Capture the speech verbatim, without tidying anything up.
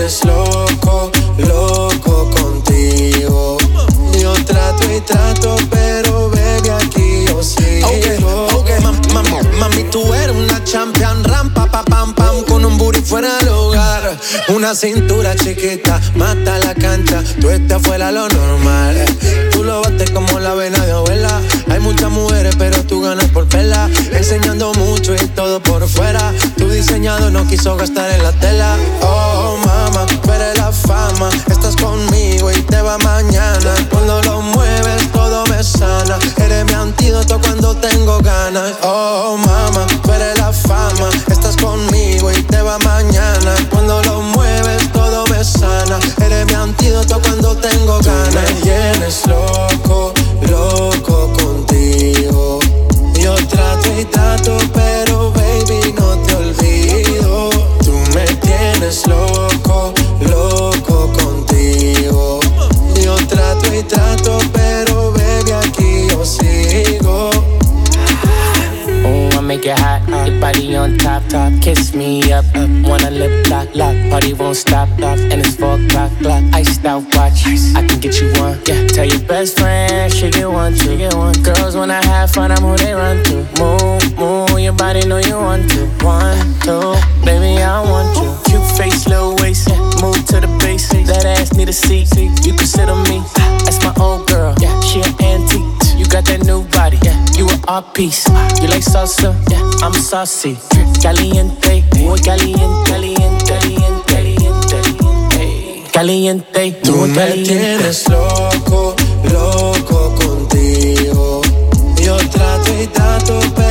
tienes loco, loco contigo. Yo trato y trato, pero baby, aquí yo sigo. Okay, okay. Mam, mam, mami, tú eres una champion, ram, pa, pa, pam, pam, con un booty fuera del hogar. Una cintura chiquita, mata la cancha, tú estás fuera lo normal. Tú lo bates como la vena de abuela. Hay muchas mujeres, pero tú ganas por pela. Enseñando mucho y todo por fuera. Tu diseñado no quiso gastar en la tela. Oh, mama, tú eres la fama. Estás conmigo y te va mañana. Cuando lo mueves, todo me sana. Eres mi antídoto cuando tengo ganas. Oh, mama, tú eres la fama. Estás conmigo y te va mañana. Cuando lo mueves, todo me sana. Eres mi antídoto cuando tengo ganas. Tú me tienes loco, loco contigo. Yo trato y trato, pero baby, no te olvido. Tú me tienes loco, loco contigo. Yo trato y trato, pero baby, aquí yo sigo. Oh, I make it hot, your body on top, top. Kiss me up, up. Wanna lip lock, lock. Party won't stop, stop. And it's four o'clock, clock. Iced out watch, I can get you one. Yeah, tell your best friend she get one, she get one. Girls when I have fun, I'm who they run to. Move, move, your body know you want to. One, two, baby I want you. Cute face, little waist, yeah. Move to the base. That ass need a seat, you can sit on me. That's my old girl, yeah. She an antique. You got that new body, yeah. You an art piece. You like salsa, yeah. I'm saucy. Caliente, muy caliente, caliente, caliente, caliente, caliente. Tú me tienes loco, loco contigo. Yo trato y trato, pero